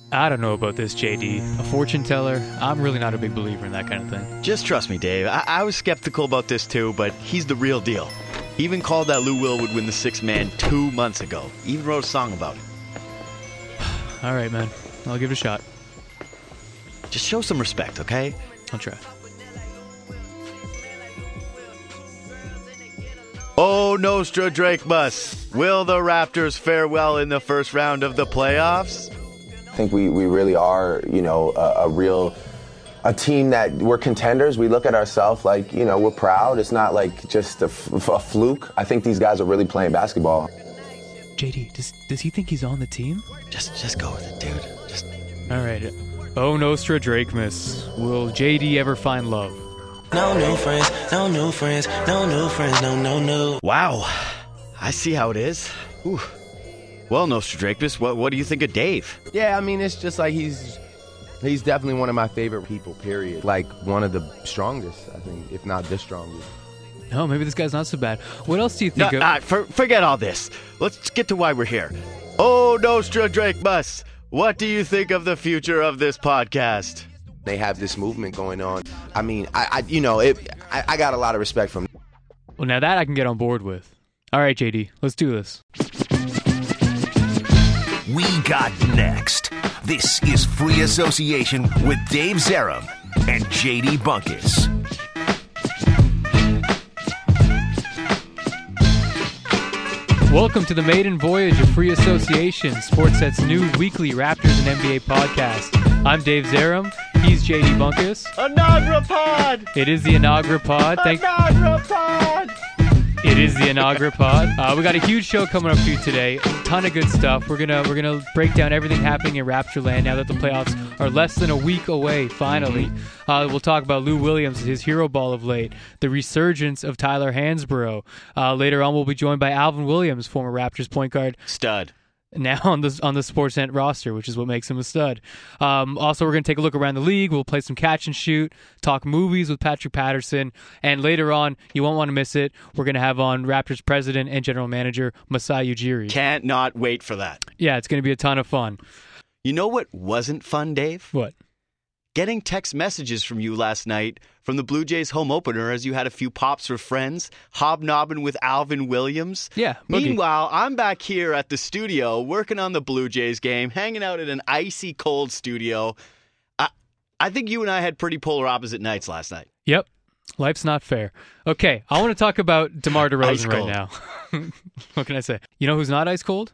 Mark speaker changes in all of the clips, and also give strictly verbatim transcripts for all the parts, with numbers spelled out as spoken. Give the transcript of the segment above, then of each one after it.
Speaker 1: I don't know about this, J D. A fortune teller? I'm really not a big believer in that kind of thing.
Speaker 2: Just trust me, Dave. I, I was skeptical about this too, but he's the real deal. He even called that Lou Will would win the sixth man two months ago. He even wrote a song about it.
Speaker 1: All right, man. I'll give it a shot.
Speaker 2: Just show some respect, okay?
Speaker 1: I'll try.
Speaker 2: Oh, Nostra Drakemus. Will the Raptors fare well in the first round of the playoffs?
Speaker 3: I think we, we really are, you know, a, a real, a team that we're contenders. We look at ourselves like, you know, we're proud. It's not like just a, f- a fluke. I think these guys are really playing basketball.
Speaker 1: J D, does does he think he's on the team?
Speaker 2: Just just go with it, dude. Just.
Speaker 1: All right. Oh, Nostra Drakemus. Will J D ever find love?
Speaker 4: No new friends, no new friends, no new friends, no, no, no.
Speaker 2: Wow. I see how it is. Ooh. Well, Nostradamus, what what do you think of Dave?
Speaker 5: Yeah, I mean, it's just like he's he's definitely one of my favorite people, period. Like, one of the strongest, I think, if not the strongest.
Speaker 1: No, maybe this guy's not so bad. What else do you think
Speaker 2: no,
Speaker 1: of...
Speaker 2: Uh, for, forget all this. Let's get to why we're here. Oh, Nostradamus, what do you think of the future of this podcast?
Speaker 5: They have this movement going on. I mean, I, I you know, it. I, I got a lot of respect from them.
Speaker 1: Well, now that I can get on board with. All right, J D, let's do this.
Speaker 6: We got next. This is Free Association with Dave Zerum and J D Bunkis.
Speaker 1: Welcome to the maiden voyage of Free Association, Sportsnet's new weekly Raptors and N B A podcast. I'm Dave Zerum. He's J D Bunkis.
Speaker 2: Inagra Pod!
Speaker 1: It is the Inagra Pod. Thank-
Speaker 2: Inagra Pod!
Speaker 1: It is the Inagra Pod. Uh, we got a huge show coming up for you today. A ton of good stuff. We're gonna we're gonna break down everything happening in Raptorland now that the playoffs are less than a week away. Finally, uh, we'll talk about Lou Williams, his hero ball of late, the resurgence of Tyler Hansbrough. Uh, later on, we'll be joined by Alvin Williams, former Raptors point guard.
Speaker 2: Stud.
Speaker 1: Now on the on the Sportsnet roster, which is what makes him a stud. Um, also, we're going to take a look around the league. We'll play some catch and shoot, talk movies with Patrick Patterson, and later on, you won't want to miss it, we're going to have on Raptors president and general manager Masai Ujiri.
Speaker 2: Can't not wait for that.
Speaker 1: Yeah, it's going to be a ton of fun.
Speaker 2: You know what wasn't fun, Dave?
Speaker 1: What?
Speaker 2: Getting text messages from you last night from the Blue Jays home opener as you had a few pops with friends, hobnobbing with Alvin Williams.
Speaker 1: Yeah. Boogie.
Speaker 2: Meanwhile, I'm back here at the studio working on the Blue Jays game, hanging out in an icy cold studio. I, I think you and I had pretty polar opposite nights last night.
Speaker 1: Yep. Life's not fair. Okay, I want to talk about DeMar DeRozan right now. What can I say? You know who's not ice cold?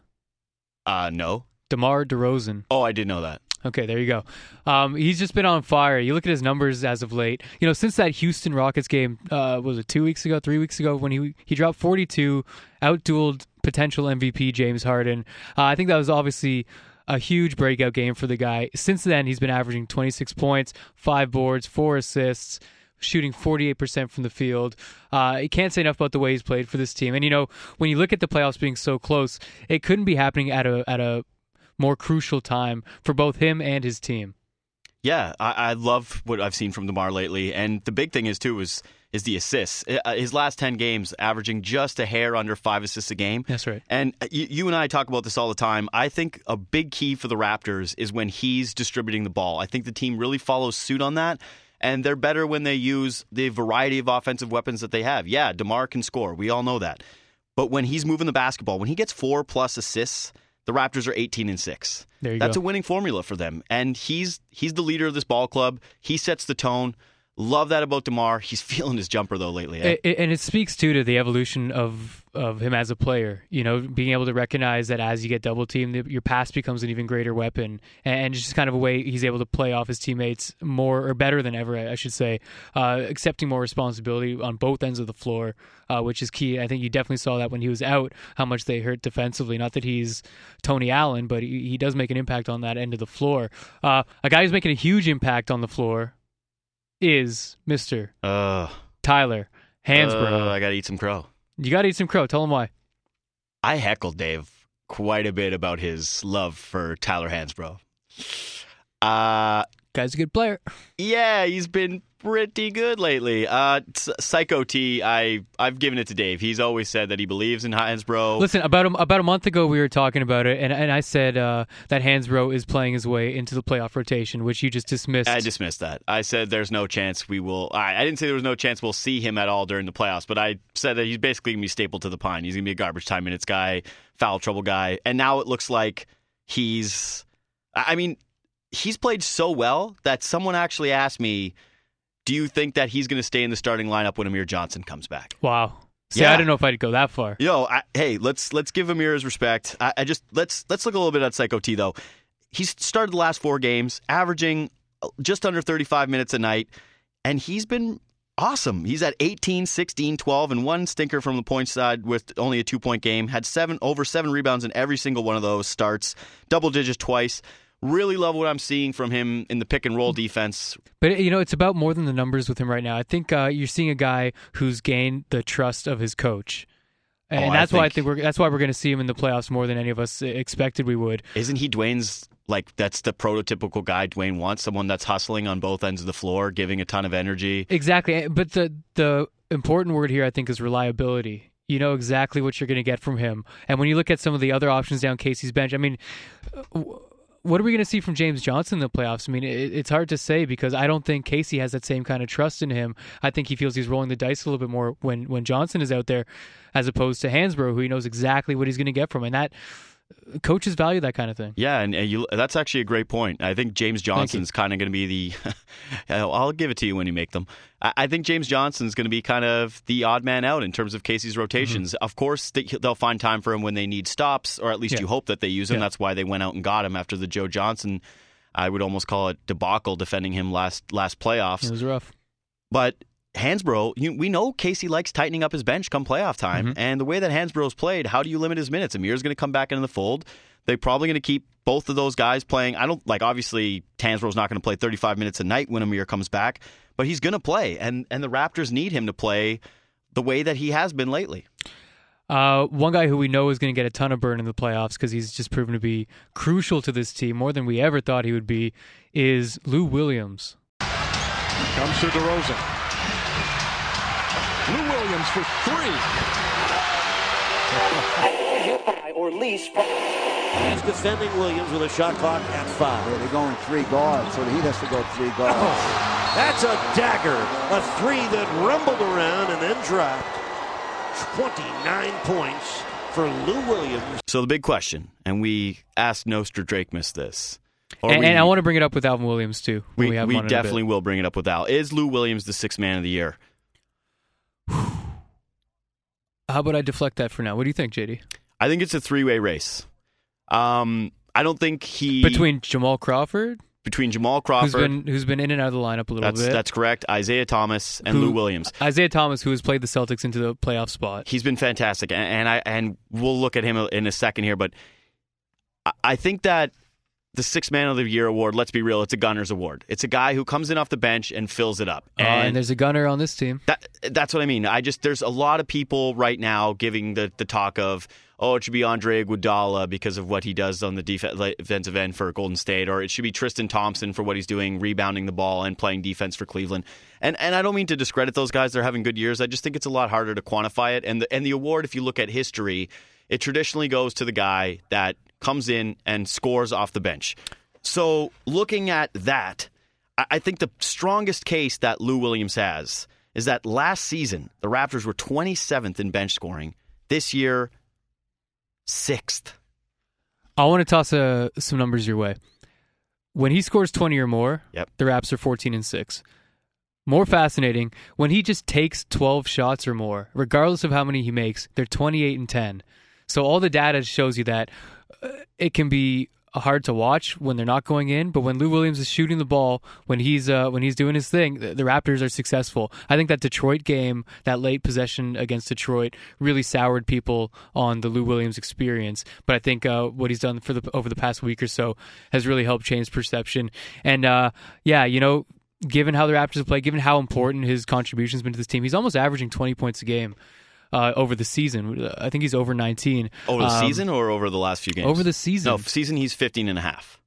Speaker 2: Uh, no.
Speaker 1: DeMar DeRozan.
Speaker 2: Oh, I did know that.
Speaker 1: Okay, there you go. Um, he's just been on fire. You look at his numbers as of late. You know, since that Houston Rockets game, uh, was it two weeks ago, three weeks ago, when he he dropped forty-two, outdueled potential M V P James Harden. Uh, I think that was obviously a huge breakout game for the guy. Since then, he's been averaging twenty-six points, five boards, four assists, shooting forty-eight percent from the field. Uh, you can't say enough about the way he's played for this team. And, you know, when you look at the playoffs being so close, it couldn't be happening at a at a more crucial time for both him and his team.
Speaker 2: Yeah, I, I love what I've seen from DeMar lately, and the big thing is too is is the assists. His last ten games, averaging just a hair under five assists a game.
Speaker 1: That's right.
Speaker 2: And you, you and I talk about this all the time. I think a big key for the Raptors is when he's distributing the ball. I think the team really follows suit on that, and they're better when they use the variety of offensive weapons that they have. Yeah, DeMar can score. We all know that. But when he's moving the basketball, when he gets four plus assists, the Raptors are eighteen and six.
Speaker 1: There you
Speaker 2: That's
Speaker 1: go.
Speaker 2: a winning formula for them. And he's he's the leader of this ball club. He sets the tone. Love that about DeMar. He's feeling his jumper, though, lately. Eh?
Speaker 1: It, and it speaks, too, to the evolution of, of him as a player. You know, being able to recognize that as you get double-teamed, your pass becomes an even greater weapon. And just kind of a way he's able to play off his teammates more, or better than ever, I should say, uh, accepting more responsibility on both ends of the floor, uh, which is key. I think you definitely saw that when he was out, how much they hurt defensively. Not that he's Tony Allen, but he, he does make an impact on that end of the floor. Uh, a guy who's making a huge impact on the floor is Mister
Speaker 2: Uh,
Speaker 1: Tyler Hansbrough.
Speaker 2: uh, I got to eat some crow.
Speaker 1: You got to eat some crow. Tell him why.
Speaker 2: I heckled Dave quite a bit about his love for Tyler Hansbrough. Uh,
Speaker 1: Guy's a good player.
Speaker 2: Yeah, he's been pretty good lately. Uh, Psycho T, I, I've given it to Dave. He's always said that he believes in Hansbrough.
Speaker 1: Listen, about a, about a month ago we were talking about it, and, and I said uh, that Hansbrough is playing his way into the playoff rotation, which you just dismissed.
Speaker 2: I dismissed that. I said there's no chance we will... I, I didn't say there was no chance we'll see him at all during the playoffs, but I said that he's basically going to be stapled to the pine. He's going to be a garbage time minutes guy, foul trouble guy, and now it looks like he's... I mean... He's played so well that someone actually asked me, do you think that he's going to stay in the starting lineup when Amir Johnson comes back?
Speaker 1: Wow. See,
Speaker 2: yeah.
Speaker 1: I don't know if I'd go that far.
Speaker 2: Yo, I, hey, let's let's give Amir his respect. I, I just let's let's look a little bit at Psycho T though. He's started the last four games, averaging just under thirty-five minutes a night, and he's been awesome. He's at eighteen, sixteen, twelve, and one stinker from the point side with only a two-point game. Had seven over seven rebounds in every single one of those starts, double digits twice. Really love what I'm seeing from him in the pick and roll defense.
Speaker 1: But, you know, it's about more than the numbers with him right now. I think uh, you're seeing a guy who's gained the trust of his coach. And
Speaker 2: oh,
Speaker 1: that's
Speaker 2: I
Speaker 1: why I think we're that's why we're going to see him in the playoffs more than any of us expected we would.
Speaker 2: Isn't he Dwayne's, like, that's the prototypical guy Dwayne wants, someone that's hustling on both ends of the floor, giving a ton of energy?
Speaker 1: Exactly. But the the important word here, I think, is reliability. You know exactly what you're going to get from him. And when you look at some of the other options down Casey's bench, I mean... what are we going to see from James Johnson in the playoffs? I mean, it, it's hard to say because I don't think Casey has that same kind of trust in him. I think he feels he's rolling the dice a little bit more when, when Johnson is out there as opposed to Hansbrough, who he knows exactly what he's going to get from. And that coaches value that kind of thing.
Speaker 2: Yeah, and, and you, that's actually a great point. I think James Johnson's kind of going to be the... I'll give it to you when you make them. I, I think James Johnson's going to be kind of the odd man out in terms of Casey's rotations. Mm-hmm. Of course, they, they'll find time for him when they need stops, or at least yeah. you hope that they use him. Yeah. That's why they went out and got him after the Joe Johnson, I would almost call it debacle, defending him last last playoffs.
Speaker 1: It was rough.
Speaker 2: But... Hansbrough, you, we know Casey likes tightening up his bench come playoff time, mm-hmm. and the way that Hansbrough's played, how do you limit his minutes? Amir's going to come back into the fold. They're probably going to keep both of those guys playing. I don't like obviously Hansbrough's not going to play thirty-five minutes a night when Amir comes back, but he's going to play, and and the Raptors need him to play the way that he has been lately.
Speaker 1: Uh, one guy who we know is going to get a ton of burn in the playoffs because he's just proven to be crucial to this team more than we ever thought he would be is Lou Williams.
Speaker 7: Comes to DeRozan. Lou Williams for three.
Speaker 8: Or least. He's defending Williams with a shot clock at five.
Speaker 9: Yeah, they're going three guards, so he has to go three guards.
Speaker 8: Oh, that's a dagger. A three that rumbled around and then dropped. twenty-nine points for Lou Williams.
Speaker 2: So the big question, and we asked Nostradamus this.
Speaker 1: And,
Speaker 2: we,
Speaker 1: and I want to bring it up with Alvin Williams, too.
Speaker 2: We,
Speaker 1: we, have
Speaker 2: we definitely will bring it up with Al. Is Lou Williams the sixth man of the year?
Speaker 1: How about I deflect that for now? What do you think, J D?
Speaker 2: I think it's a three-way race. Um, I don't think he...
Speaker 1: Between Jamal Crawford?
Speaker 2: Between Jamal Crawford...
Speaker 1: Who's been, who's been in and out of the lineup a little
Speaker 2: that's,
Speaker 1: bit.
Speaker 2: That's correct. Isaiah Thomas and who, Lou Williams.
Speaker 1: Isaiah Thomas, who has played the Celtics into the playoff spot.
Speaker 2: He's been fantastic, and, and I and we'll look at him in a second here, but I, I think that the Sixth Man of the Year award, let's be real, it's a gunner's award. It's a guy who comes in off the bench and fills it up.
Speaker 1: And, uh, and there's a gunner on this team.
Speaker 2: That, that's what I mean. I just there's a lot of people right now giving the, the talk of, oh, it should be Andre Iguodala because of what he does on the def- defensive end for Golden State, or it should be Tristan Thompson for what he's doing, rebounding the ball and playing defense for Cleveland. And and I don't mean to discredit those guys. They're having good years. I just think it's a lot harder to quantify it. And the, and the award, if you look at history, it traditionally goes to the guy that comes in and scores off the bench. So looking at that, I think the strongest case that Lou Williams has is that last season, the Raptors were twenty-seventh in bench scoring. This year, sixth.
Speaker 1: I want to toss uh, some numbers your way. When he scores twenty or more,
Speaker 2: yep.
Speaker 1: the Raps are fourteen and six. More fascinating, when he just takes twelve shots or more, regardless of how many he makes, they're twenty-eight and ten. So all the data shows you that uh, it can be hard to watch when they're not going in, but when Lou Williams is shooting the ball, when he's uh, when he's doing his thing, the, the Raptors are successful. I think that Detroit game, that late possession against Detroit, really soured people on the Lou Williams experience. But I think uh, what he's done for the over the past week or so has really helped change perception. And uh, yeah, you know, given how the Raptors have played, given how important his contribution's been to this team, he's almost averaging twenty points a game. Uh, over the season. I think he's over nineteen.
Speaker 2: Over the
Speaker 1: um,
Speaker 2: season or over the last few games?
Speaker 1: Over the season.
Speaker 2: No, season he's fifteen and a half.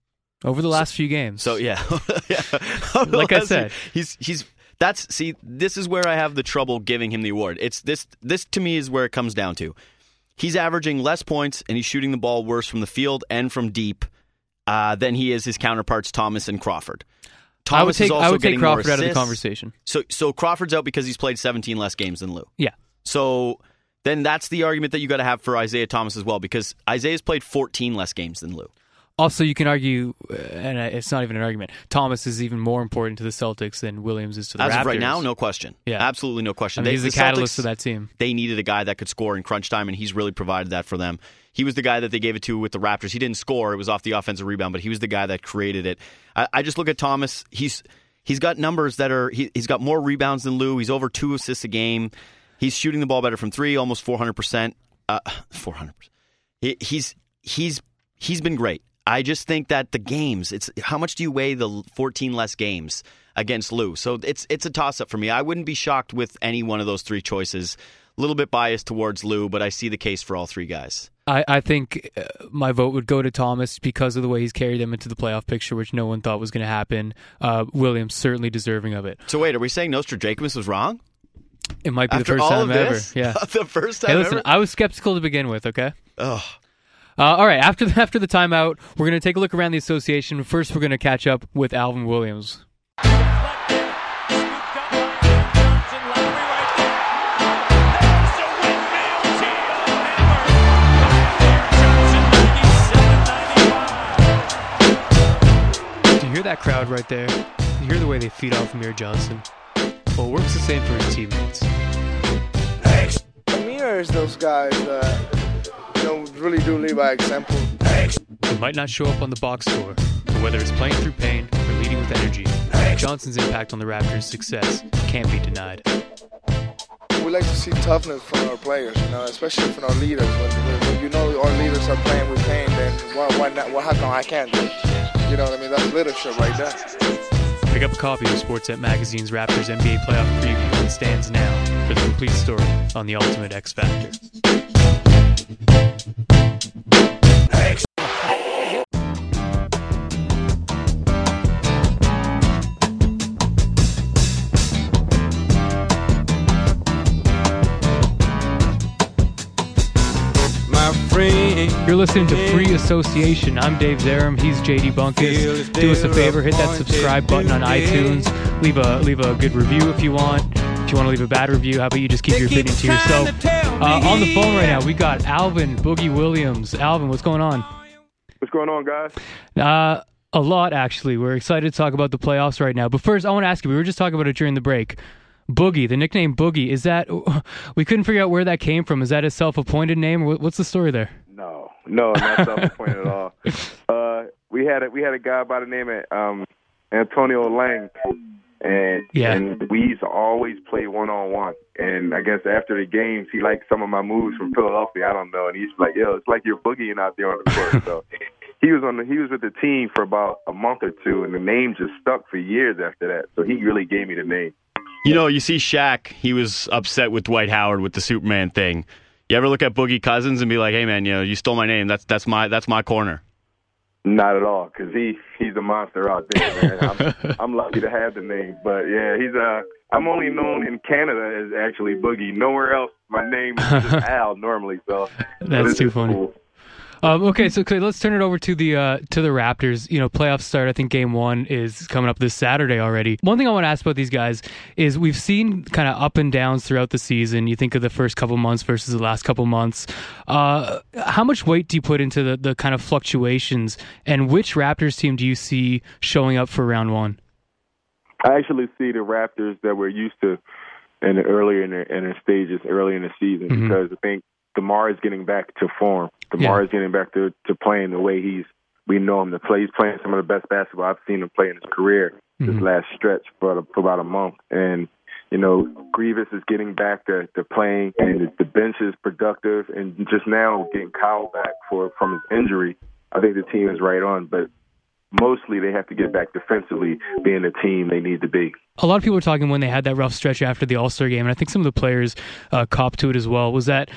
Speaker 1: over the last so, few games.
Speaker 2: So yeah, yeah.
Speaker 1: like I said,
Speaker 2: he's he's that's see. This is where I have the trouble giving him the award. It's this this to me is where it comes down to. He's averaging less points and he's shooting the ball worse from the field and from deep uh, than he is his counterparts Thomas and Crawford. Thomas
Speaker 1: I would take
Speaker 2: is also
Speaker 1: I would
Speaker 2: getting
Speaker 1: take Crawford
Speaker 2: more
Speaker 1: out of the
Speaker 2: assists.
Speaker 1: conversation.
Speaker 2: So so Crawford's out because he's played seventeen less games than Lou.
Speaker 1: Yeah.
Speaker 2: So then that's the argument that you got to have for Isaiah Thomas as well, because Isaiah's played fourteen less games than Lou.
Speaker 1: Also, you can argue, and it's not even an argument, Thomas is even more important to the Celtics than Williams is to the
Speaker 2: As
Speaker 1: Raptors.
Speaker 2: of right now, no question.
Speaker 1: Yeah.
Speaker 2: Absolutely no question.
Speaker 1: I mean,
Speaker 2: They,
Speaker 1: he's the,
Speaker 2: the
Speaker 1: catalyst
Speaker 2: Celtics,
Speaker 1: for that team.
Speaker 2: They needed a guy that could score in crunch time, and he's really provided that for them. He was the guy that they gave it to with the Raptors. He didn't score. It was off the offensive rebound, but he was the guy that created it. I, I just look at Thomas. He's He's got numbers that are, he, he's got more rebounds than Lou. He's over two assists a game. He's shooting the ball better from three, almost four hundred percent. Uh, four hundred percent. He, he's, he's, he's been great. I just think that the games, it's how much do you weigh the fourteen less games against Lou? So it's it's a toss-up for me. I wouldn't be shocked with any one of those three choices. A little bit biased towards Lou, but I see the case for all three guys.
Speaker 1: I, I think uh, my vote would go to Thomas because of the way he's carried them into the playoff picture, which no one thought was going to happen. Uh, Williams certainly deserving of it.
Speaker 2: So wait, are we saying Nostradamus was wrong?
Speaker 1: It might be
Speaker 2: After
Speaker 1: the first
Speaker 2: all
Speaker 1: time
Speaker 2: of
Speaker 1: ever.
Speaker 2: this?
Speaker 1: Yeah,
Speaker 2: the first time
Speaker 1: hey, listen,
Speaker 2: ever.
Speaker 1: I was skeptical to begin with. Okay.
Speaker 2: Ugh.
Speaker 1: Uh, all right. After the, after the timeout, we're going to take a look around the association. First, we're going to catch up with Alvin Williams. Do you hear that crowd right there? You hear the way they feed off Amir Johnson? Well, it works the same for his teammates.
Speaker 10: Amir is those guys that, you know, really do lead by example.
Speaker 1: He might not show up on the box score, but whether it's playing through pain or leading with energy, Johnson's impact on the Raptors' success can't be denied.
Speaker 10: We like to see toughness from our players, you know, especially from our leaders. When, when, when you know our leaders are playing with pain, then why, why not? Well, how come I can't do it? You know what I mean? That's leadership right there.
Speaker 1: Pick up a copy of Sportsnet Magazine's Raptors N B A Playoff Preview and stands now for the complete story on the Ultimate X Factor. You're listening to Free Association. I'm Dave Zarum. He's J D Bunkus. Do us a favor, hit that subscribe button on iTunes. Leave a leave a good review if you want. If you want to leave a bad review, how about you just keep your opinion to yourself? Uh, on the phone right now, we got Alvin Boogie Williams. Alvin, what's going on?
Speaker 11: What's going on, guys?
Speaker 1: Uh, a lot, actually. We're excited to talk about the playoffs right now. But first, I want to ask you, we were just talking about it during the break. Boogie, the nickname Boogie, is that, we couldn't figure out where that came from. Is that a self-appointed name, or what's the story there?
Speaker 11: No, no, not self-appointed at all. Uh, we had a, we had a guy by the name of um, Antonio Lang, and
Speaker 1: yeah.
Speaker 11: and we used to always play one-on-one. And I guess after the games, he liked some of my moves from Philadelphia. I don't know, and he's like, "Yo, it's like you're boogieing out there on the court." So he was on the, he was with the team for about a month or two, and the name just stuck for years after that. So he really gave me the name.
Speaker 2: You know, you see Shaq, he was upset with Dwight Howard with the Superman thing. You ever look at Boogie Cousins and be like, hey, man, you know, you stole my name. That's that's my that's my corner.
Speaker 11: Not at all, because he, he's a monster out there, man. I'm, I'm lucky to have the name. But, yeah, he's uh, I'm only known in Canada as actually Boogie. Nowhere else, my name is just Al normally. So
Speaker 1: that's too funny.
Speaker 11: Cool.
Speaker 1: Um, okay, so okay, let's turn it over to the uh, to the Raptors. You know, playoffs start. I think Game One is coming up this Saturday already. One thing I want to ask about these guys is we've seen kind of up and downs throughout the season. You think of the first couple months versus the last couple months. Uh, how much weight do you put into the, the kind of fluctuations? And which Raptors team do you see showing up for round one?
Speaker 11: I actually see the Raptors that we're used to in the earlier in their, in their stages, early in the season, mm-hmm. because I think DeMar is getting back to form. DeMar yeah. is getting back to, to playing the way he's we know him to play. He's playing some of the best basketball I've seen him play in his career mm-hmm. this last stretch for, for about a month. And, you know, Grievous is getting back to, to playing, and the bench is productive. And just now getting Kyle back for from his injury, I think the team is right on. But mostly they have to get back defensively, being the team they need to be.
Speaker 1: A lot of people were talking when they had that rough stretch after the All-Star game, and I think some of the players uh, copped to it as well, was that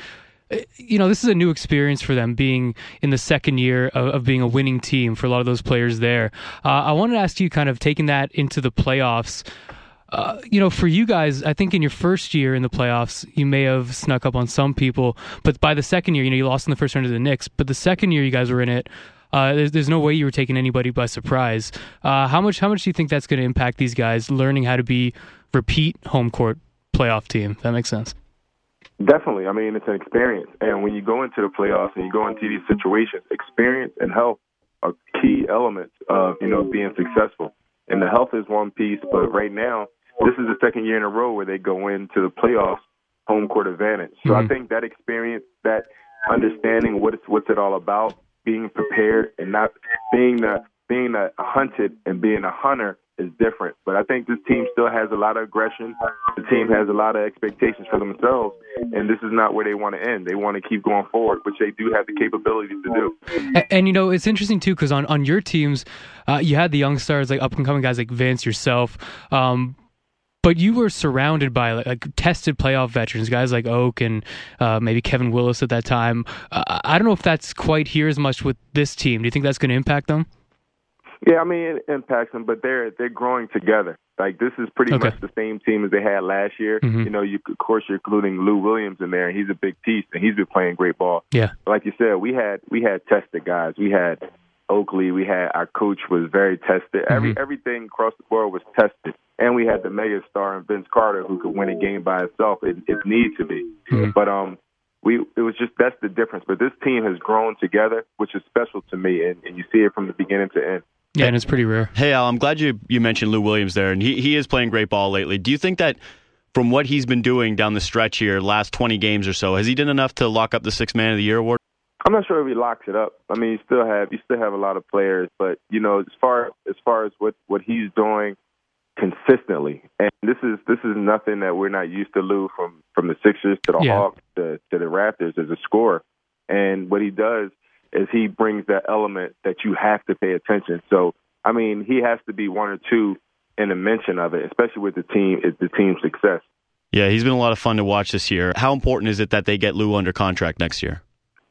Speaker 1: you know, this is a new experience for them, being in the second year of, of being a winning team for a lot of those players there. Uh, I wanted to ask you, kind of taking that into the playoffs, uh, you know, for you guys, I think in your first year in the playoffs, you may have snuck up on some people, but by the second year, you know, you lost in the first round to the Knicks, but the second year you guys were in it, uh, there's, there's no way you were taking anybody by surprise. Uh, how much, how much do you think that's going to impact these guys learning how to be repeat home court playoff team? If that makes sense.
Speaker 11: Definitely. I mean, it's an experience. And when you go into the playoffs and you go into these situations, experience and health are key elements of, you know, being successful. And the health is one piece, but right now, this is the second year in a row where they go into the playoffs home court advantage. So mm-hmm. I think that experience, that understanding what it's, what's it all about, being prepared and not being the, being a hunted and being a hunter is different. But I think this team still has a lot of aggression. The team has a lot of expectations for themselves, and this is not where they want to end. They want to keep going forward, which they do have the capability to do.
Speaker 1: And, and you know, it's interesting, too, because on, on your teams, uh, you had the young stars, like up-and-coming guys like Vince, yourself, um, but you were surrounded by like, like tested playoff veterans, guys like Oak and uh, maybe Kevin Willis at that time. Uh, I don't know if that's quite here as much with this team. Do you think that's going to impact them?
Speaker 11: Yeah, I mean, it impacts them, but they're they're growing together. Like, this is pretty okay. much the same team as they had last year. Mm-hmm. You know, you of course you're including Lou Williams in there, and he's a big piece, and he's been playing great ball.
Speaker 1: Yeah,
Speaker 11: but like you said, we had we had tested guys. We had Oakley. We had our coach was very tested. Mm-hmm. Every everything across the board was tested, and we had the mega star in Vince Carter who could win a game by himself if, if need to be. Mm-hmm. But um. We it was just that's the difference. But this team has grown together, which is special to me, and, and you see it from the beginning to end.
Speaker 1: Yeah, and it's pretty rare.
Speaker 2: Hey, Al, I'm glad you, you mentioned Lou Williams there, and he, he is playing great ball lately. Do you think that from what he's been doing down the stretch here, last twenty games or so, has he done enough to lock up the Sixth Man of the Year award?
Speaker 11: I'm not sure if he locks it up. I mean, you still have you still have a lot of players, but you know, as far as far as what, what he's doing consistently, and this is this is nothing that we're not used to Lou from, from the Sixers to the yeah. Hawks to, to the Raptors as a scorer. And what he does is he brings that element that you have to pay attention. So, I mean, he has to be one or two in a mention of it, especially with the team, is the team's success.
Speaker 2: Yeah, he's been a lot of fun to watch this year. How important is it that they get Lou under contract next year?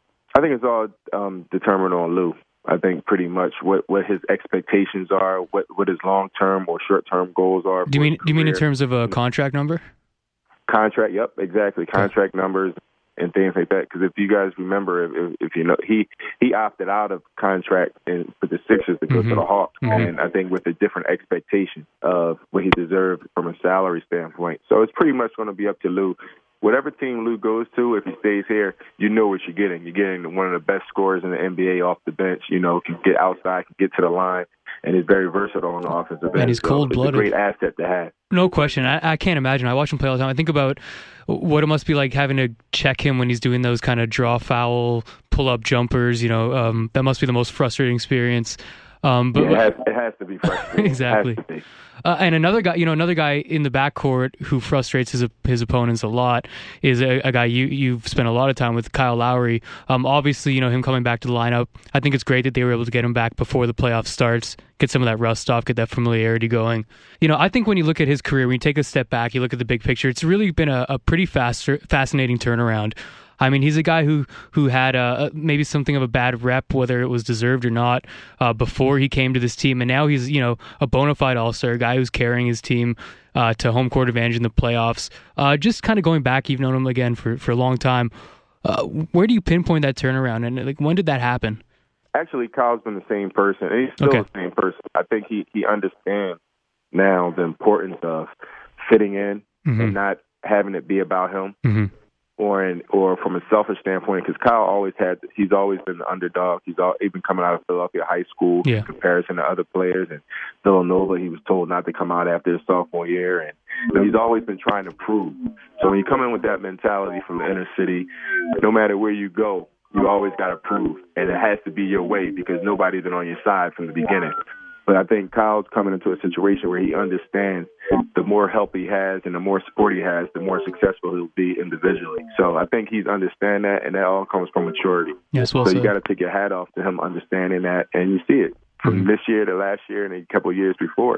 Speaker 11: I think it's all um, determined on Lou. I think pretty much what, what his expectations are, what, what his long-term or short-term goals are.
Speaker 1: Do you mean do you mean in terms of a contract number?
Speaker 11: Contract, yep, exactly. Contract okay. numbers and things like that. Because if you guys remember, if, if you know, he he opted out of contract and for the Sixers to go mm-hmm. to the Hawks, mm-hmm. and I think with a different expectation of what he deserved from a salary standpoint. So it's pretty much going to be up to Lou. Whatever team Lou goes to, if he stays here, you know what you're getting. You're getting one of the best scorers in the N B A off the bench. You know, can get outside, can get to the line, and is very versatile on the offensive end.
Speaker 1: And he's cold-blooded.
Speaker 11: So it's a great asset to have.
Speaker 1: No question. I, I can't imagine. I watch him play all the time. I think about what it must be like having to check him when he's doing those kind of draw foul, pull-up jumpers. You know, um, that must be the most frustrating experience. Um, but
Speaker 11: yeah, it, has, it has to be frustrating.
Speaker 1: Exactly.
Speaker 11: It has to be.
Speaker 1: Uh, and another guy, you know, another guy in the backcourt who frustrates his his opponents a lot is a, a guy you you've spent a lot of time with, Kyle Lowry. Um, obviously, you know, him coming back to the lineup. I think it's great that they were able to get him back before the playoff starts, get some of that rust off, get that familiarity going. You know, I think when you look at his career, when you take a step back, you look at the big picture, it's really been a, a pretty fast, fascinating turnaround. I mean, he's a guy who who had uh, maybe something of a bad rep, whether it was deserved or not, uh, before he came to this team, and now he's, you know, a bona fide all-star, a guy who's carrying his team uh, to home court advantage in the playoffs. Uh, just kind of going back, you've known him again for, for a long time. Uh, where do you pinpoint that turnaround, and like when did that happen?
Speaker 11: Actually, Kyle's been the same person, and he's still okay. the same person. I think he he understands now the importance of fitting in mm-hmm. and not having it be about him. Mm-hmm. Or in, or from a selfish standpoint, because Kyle always had, he's always been the underdog. He's all, even coming out of Philadelphia high school yeah. in comparison to other players. And Villanova, he was told not to come out after his sophomore year. And you know, he's always been trying to prove. So when you come in with that mentality from the inner city, no matter where you go, you always got to prove. And it has to be your way because nobody's been on your side from the beginning. But I think Kyle's coming into a situation where he understands the more help he has and the more support he has, the more successful he'll be individually. So I think he's understand that, and that all comes from maturity.
Speaker 1: Yes, well
Speaker 11: so
Speaker 1: said.
Speaker 11: You got to take your hat off to him understanding that, and you see it from mm-hmm. this year to last year and a couple of years before.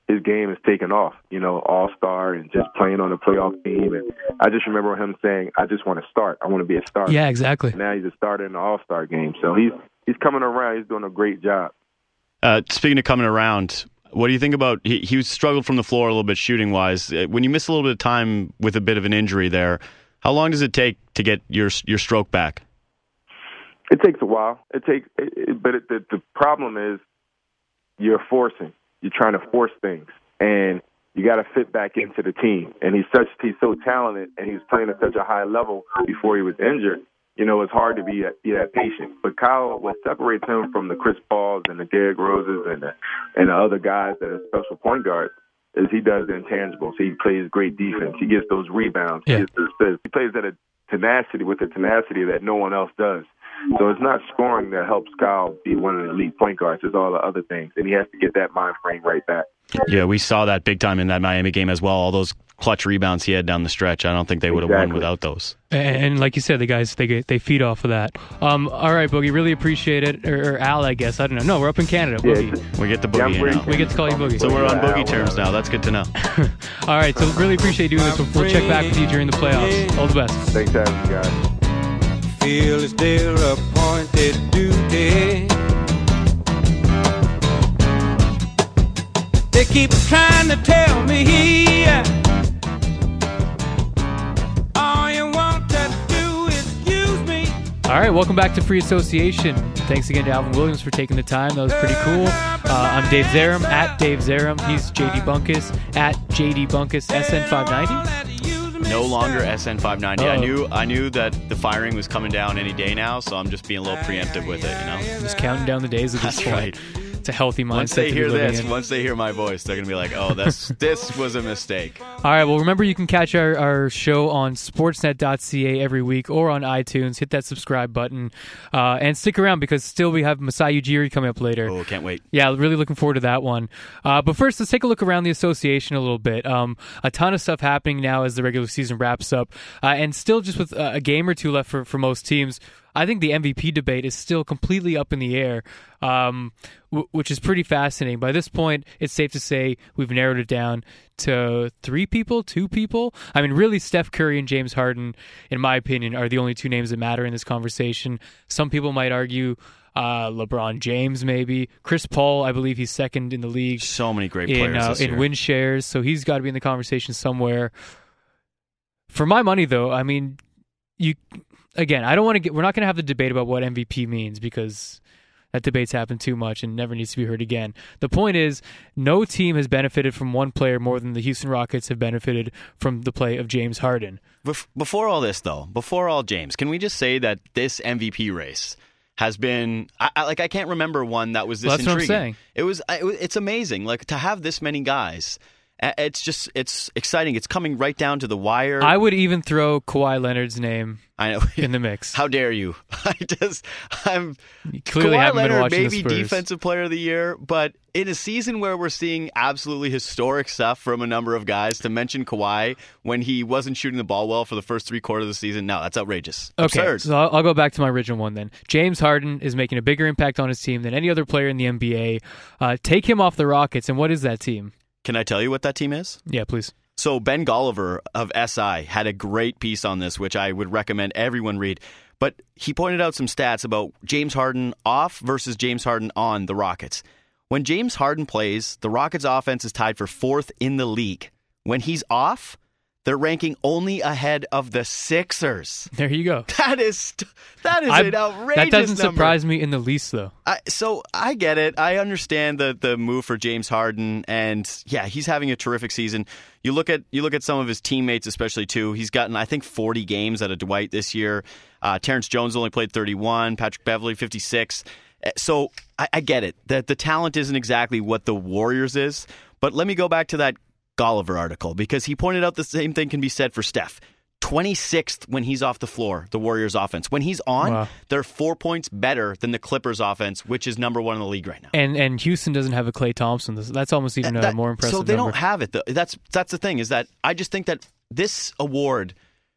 Speaker 11: his game has taken off, you know, all-star and just playing on a playoff team. And I just remember him saying, I just want to start. I want to be a starter.
Speaker 1: Yeah, exactly.
Speaker 11: And now he's a starter in the all-star game. So he's he's coming around. He's doing a great job.
Speaker 2: Uh, speaking of coming around, what do you think about, he, he struggled from the floor a little bit shooting-wise. When you miss a little bit of time with a bit of an injury there, how long does it take to get your your stroke back?
Speaker 11: It takes a while. It takes, it, it, but it, the, the problem is you're forcing. You're trying to force things, and you got to fit back into the team. And he's such he's so talented, and he was playing at such a high level before he was injured. You know, it's hard to be be that patient. But Kyle, what separates him from the Chris Pauls and the Derrick Roses and the, and the other guys that are special point guards is he does the intangibles. He plays great defense. He gets those rebounds.
Speaker 1: Yeah.
Speaker 11: He, gets those, he plays at a tenacity with a tenacity that no one else does. So it's not scoring that helps Kyle be one of the elite point guards. It's all the other things, and he has to get that mind frame right back.
Speaker 2: Yeah, we saw that big time in that Miami game as well. All those clutch rebounds he had down the stretch. I don't think they would have
Speaker 11: Exactly.
Speaker 2: won without those.
Speaker 1: And, and like you said, the guys they get, they feed off of that. Um, all right, Boogie, really appreciate it, or, or Al, I guess. I don't know. No, we're up in Canada.
Speaker 11: Yeah,
Speaker 1: Boogie.
Speaker 11: it's-
Speaker 2: We get the
Speaker 11: Yeah,
Speaker 2: boogie
Speaker 11: I'm
Speaker 2: now.
Speaker 1: We get to call you Boogie.
Speaker 2: So we're on
Speaker 11: Yeah,
Speaker 2: boogie terms now. That's good to know.
Speaker 1: All right, so really appreciate you doing this. We'll, we'll check back with you during the playoffs. All the best.
Speaker 11: Thanks for having me, guys.
Speaker 12: Feel it's their appointed duty. They keep trying to tell me all you want to do is use me.
Speaker 1: All right, welcome back to Free Association. Thanks again to Alvin Williams for taking the time. That was pretty cool. Uh, I'm Dave Zarum, at Dave Zarum. He's J D Bunkus, at J D Bunkus, S N five ninety.
Speaker 2: No longer S N five ninety. I
Speaker 1: Uh-oh.
Speaker 2: knew I knew that the firing was coming down any day now, so I'm just being a little preemptive with it, you know?
Speaker 1: Just counting down the days at this
Speaker 2: That's
Speaker 1: point.
Speaker 2: right.
Speaker 1: It's a healthy mindset.
Speaker 2: Once they
Speaker 1: to be
Speaker 2: hear
Speaker 1: living
Speaker 2: this,
Speaker 1: in.
Speaker 2: once they hear my voice, they're going to be like, oh, this, this was a mistake.
Speaker 1: All right, well, remember you can catch our, our show on sportsnet dot c a every week or on iTunes. Hit that subscribe button. Uh, and stick around because still we have Masai Ujiri coming up later.
Speaker 2: Oh, can't wait.
Speaker 1: Yeah, really looking forward to that one. Uh, but first, let's take a look around the association a little bit. Um, a ton of stuff happening now as the regular season wraps up. Uh, and still just with uh, a game or two left for, for most teams. I think the M V P debate is still completely up in the air, um, w- which is pretty fascinating. By this point, it's safe to say we've narrowed it down to three people, two people. I mean, really, Steph Curry and James Harden, in my opinion, are the only two names that matter in this conversation. Some people might argue uh, LeBron James, maybe. Chris Paul, I believe he's second in the league.
Speaker 2: So many great
Speaker 1: in,
Speaker 2: players
Speaker 1: uh,
Speaker 2: this
Speaker 1: in
Speaker 2: year.
Speaker 1: win shares, so he's got to be in the conversation somewhere. For my money, though, I mean, you... Again, I don't want to get. We're not going to have the debate about what M V P means because that debate's happened too much and never needs to be heard again. The point is, no team has benefited from one player more than the Houston Rockets have benefited from the play of James Harden.
Speaker 2: Bef- Before all this, though, before all James, can we just say that this M V P race has been I, I, like I can't remember one that was this
Speaker 1: Well, that's what I'm
Speaker 2: intriguing.
Speaker 1: saying.
Speaker 2: It was. It, was- it's amazing, like to have this many guys. uh, It's just it's exciting. It's coming right down to the wire.
Speaker 1: I would even throw Kawhi Leonard's name
Speaker 2: I know.
Speaker 1: in the mix.
Speaker 2: How dare you? I just I'm
Speaker 1: You clearly
Speaker 2: Kawhi
Speaker 1: haven't been
Speaker 2: Leonard
Speaker 1: watching the
Speaker 2: maybe
Speaker 1: Spurs.
Speaker 2: defensive player of the year, but in a season where we're seeing absolutely historic stuff from a number of guys, to mention Kawhi when he wasn't shooting the ball well for the first three quarters of the season, no, that's outrageous.
Speaker 1: Okay,
Speaker 2: Absurd.
Speaker 1: so I'll, I'll go back to my original one then. James Harden is making a bigger impact on his team than any other player in the N B A. Uh, take him off the Rockets, and what is that team?
Speaker 2: Can I tell you what that team is?
Speaker 1: Yeah, please.
Speaker 2: So Ben Golliver of S I had a great piece on this, which I would recommend everyone read. But he pointed out some stats about James Harden off versus James Harden on the Rockets. When James Harden plays, the Rockets' offense is tied for fourth in the league. When he's off, they're ranking only ahead of the Sixers.
Speaker 1: There you go.
Speaker 2: That is that is
Speaker 1: I-
Speaker 2: an outrageous
Speaker 1: That doesn't
Speaker 2: number.
Speaker 1: surprise me in the least, though.
Speaker 2: I, so I get it. I understand the the move for James Harden, and yeah, he's having a terrific season. You look at you look at some of his teammates, especially too. He's gotten I think forty games out of Dwight this year. Uh, Terrence Jones only played thirty-one. Patrick Beverley fifty-six. So I, I get it. That the talent isn't exactly what the Warriors is. But let me go back to that Golliver article because he pointed out the same thing can be said for Steph. twenty-sixth when he's off the floor, the Warriors offense. When he's on,
Speaker 1: Wow.
Speaker 2: they're four points better than the Clippers offense, which is number one in the league right now.
Speaker 1: And and Houston doesn't have a Klay Thompson. That's almost even a
Speaker 2: That-
Speaker 1: more impressive
Speaker 2: So they
Speaker 1: number.
Speaker 2: don't have it. Though. That's that's the thing is that I just think that this award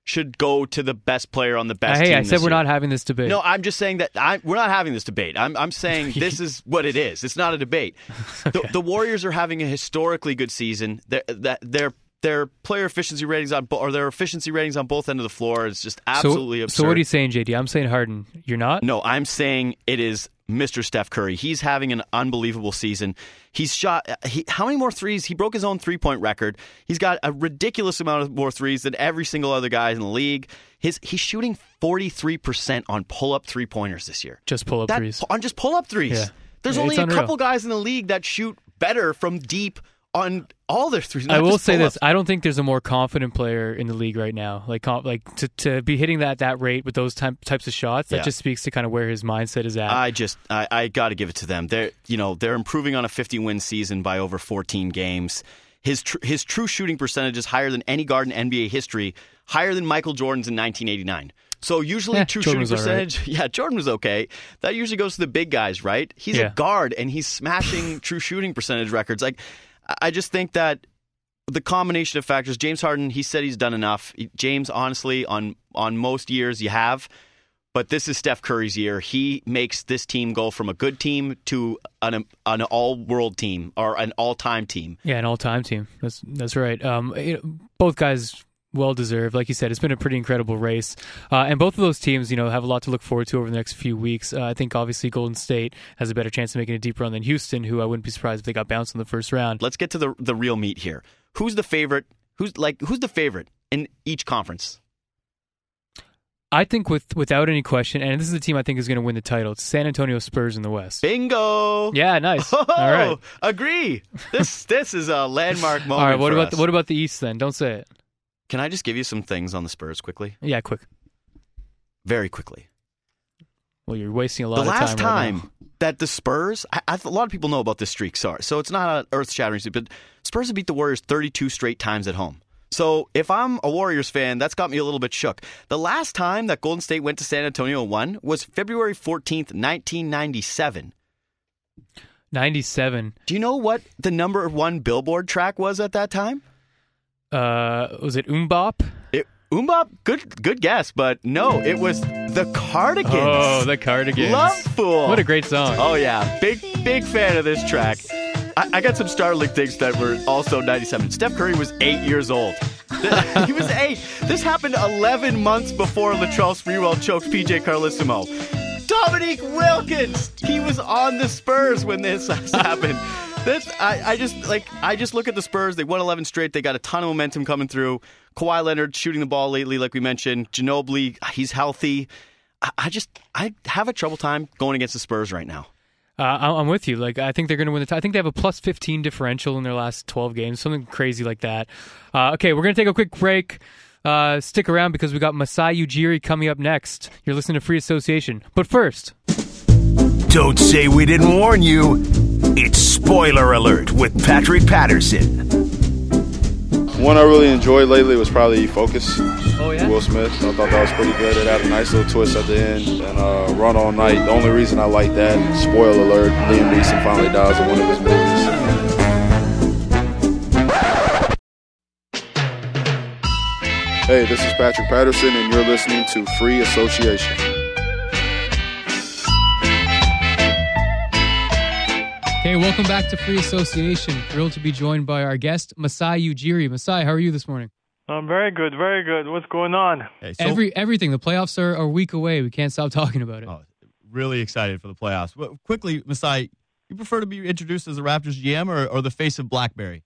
Speaker 2: should go to the best player on the best
Speaker 1: hey,
Speaker 2: team.
Speaker 1: I said
Speaker 2: this
Speaker 1: we're
Speaker 2: year.
Speaker 1: not having this debate.
Speaker 2: No, I'm just saying that I, we're not having this debate. I'm, I'm saying this is what it is. It's not a debate. okay. the, the Warriors are having a historically good season. Their that their their player efficiency ratings on bo- or their efficiency ratings on both ends of the floor is just absolutely
Speaker 1: so,
Speaker 2: absurd.
Speaker 1: So what are you saying, J D? I'm saying Harden. You're not?
Speaker 2: No, I'm saying it is Mister Steph Curry. He's having an unbelievable season. He's shot he, how many more threes? He broke his own three-point record. He's got a ridiculous amount of more threes than every single other guy in the league. His he's shooting forty-three percent on pull-up three-pointers this year.
Speaker 1: Just pull-up
Speaker 2: that,
Speaker 1: threes.
Speaker 2: On just pull-up threes.
Speaker 1: Yeah.
Speaker 2: There's
Speaker 1: yeah,
Speaker 2: only a
Speaker 1: unreal.
Speaker 2: couple guys in the league that shoot better from deep on all their threes.
Speaker 1: I will say
Speaker 2: pull-ups.
Speaker 1: this: I don't think there's a more confident player in the league right now. Like, like to, to be hitting that that rate with those type, types of shots, that
Speaker 2: yeah.
Speaker 1: just speaks to kind of where his mindset is at.
Speaker 2: I just, I, I got to give it to them. They're, you know, they're improving on a fifty-win season by over fourteen games. His tr- his true shooting percentage is higher than any guard in N B A history, higher than Michael Jordan's in nineteen eighty-nine. So usually
Speaker 1: yeah,
Speaker 2: true
Speaker 1: Jordan
Speaker 2: shooting percentage,
Speaker 1: right.
Speaker 2: yeah, Jordan was okay. That usually goes to the big guys, right? He's
Speaker 1: yeah.
Speaker 2: a guard and he's smashing true shooting percentage records. Like, I just think that the combination of factors, James Harden, he said he's done enough. James, honestly, on on most years you have, but this is Steph Curry's year. He makes this team go from a good team to an an all-world team or an all-time team.
Speaker 1: Yeah, an all-time team. That's that's right. Um, you know, both guys well-deserved. Like you said, it's been a pretty incredible race. Uh, and both of those teams, you know, have a lot to look forward to over the next few weeks. Uh, I think, obviously, Golden State has a better chance of making a deep run than Houston, who I wouldn't be surprised if they got bounced in the first round.
Speaker 2: Let's get to the the real meat here. Who's the favorite? Who's like who's the favorite in each conference?
Speaker 1: I think with without any question, and this is the team I think is going to win the title, it's San Antonio Spurs in the West.
Speaker 2: Bingo!
Speaker 1: Yeah, nice.
Speaker 2: Oh,
Speaker 1: all right.
Speaker 2: Agree. This this is a landmark moment.
Speaker 1: All right, what
Speaker 2: for
Speaker 1: about
Speaker 2: us.
Speaker 1: the, what about the East then? Don't say it.
Speaker 2: Can I just give you some things on the Spurs quickly?
Speaker 1: Yeah, quick.
Speaker 2: Very quickly.
Speaker 1: Well, you're wasting a lot
Speaker 2: the
Speaker 1: of time.
Speaker 2: The last time,
Speaker 1: right now.
Speaker 2: that the Spurs, I, I, a lot of people know about this streak, sorry, so it's not an earth-shattering streak, but Spurs have beat the Warriors thirty-two straight times at home. So if I'm a Warriors fan, that's got me a little bit shook. The last time that Golden State went to San Antonio and won was February fourteenth, nineteen ninety-seven.
Speaker 1: ninety-seven.
Speaker 2: Do you know what the number one Billboard track was at that time?
Speaker 1: Uh, was it Umbop?
Speaker 2: It, Umbop? Good good guess, but no, it was the Cardigans.
Speaker 1: Oh, the Cardigans.
Speaker 2: Love Fool.
Speaker 1: What a great song.
Speaker 2: Oh, yeah. Big, big fan of this track. I, I got some startling things that were also ninety-seven. Steph Curry was eight years old. He was eight. This happened eleven months before Latrell Sprewell choked P J Carlissimo. Dominique Wilkins, he was on the Spurs when this happened. This, I, I just like I just look at the Spurs. They won eleven straight. They got a ton of momentum coming through. Kawhi Leonard shooting the ball lately, like we mentioned. Ginobili, he's healthy. I, I just I have a trouble time going against the Spurs right now.
Speaker 1: Uh, I'm with you. Like I think they're going to win the title. I think they have a plus fifteen differential in their last twelve games, something crazy like that. Uh, okay, we're going to take a quick break. Uh, stick around because we got Masai Ujiri coming up next. You're listening to Free Association. But first,
Speaker 6: don't say we didn't warn you. It's Spoiler Alert with Patrick Patterson.
Speaker 13: One I really enjoyed lately was probably Focus.
Speaker 1: Oh, yeah?
Speaker 13: Will Smith. I thought that was pretty good. It had a nice little twist at the end. And uh, Run All Night. The only reason I like that, spoiler alert, Liam Neeson finally dies in one of his movies. Hey, this is Patrick Patterson, and you're listening to Free Association.
Speaker 1: hey, welcome back to Free Association. Thrilled to be joined by our guest, Masai Ujiri. Masai, how are you this morning?
Speaker 14: I'm very good, very good. What's going on?
Speaker 15: Okay, so,
Speaker 1: Every everything. The playoffs are, are a week away. We can't stop talking about it.
Speaker 15: Oh, really excited for the playoffs. Well, quickly, Masai, you prefer to be introduced as the Raptors G M or, or the face of BlackBerry?